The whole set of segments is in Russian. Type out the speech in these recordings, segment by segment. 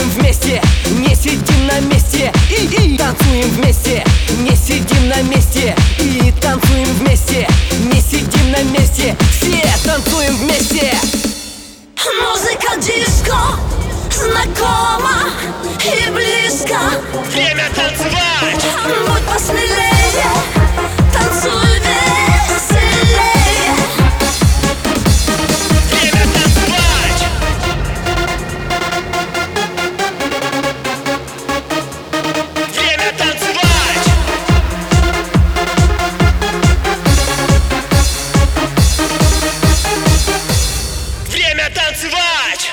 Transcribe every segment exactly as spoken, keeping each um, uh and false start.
танцуем вместе, не сидим на месте. И, и танцуем вместе, не сидим на месте. И танцуем вместе, не сидим на месте. Все танцуем вместе. Музыка диско знакома и близко. Время танцевать! Будь посмелее, танцуй веселее. Время танцевать! Время танцевать! Время танцевать!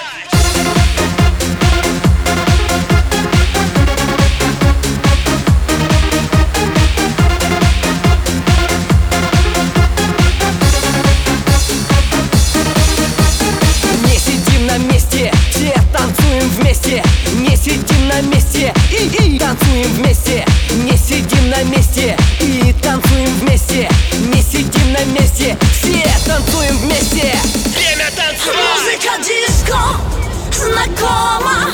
Все танцуем вместе, не сидим на месте. И, и танцуем вместе, не сидим на месте. И танцуем вместе, не сидим на месте. Все танцуем вместе. Время танцевать! Музыка диско знакома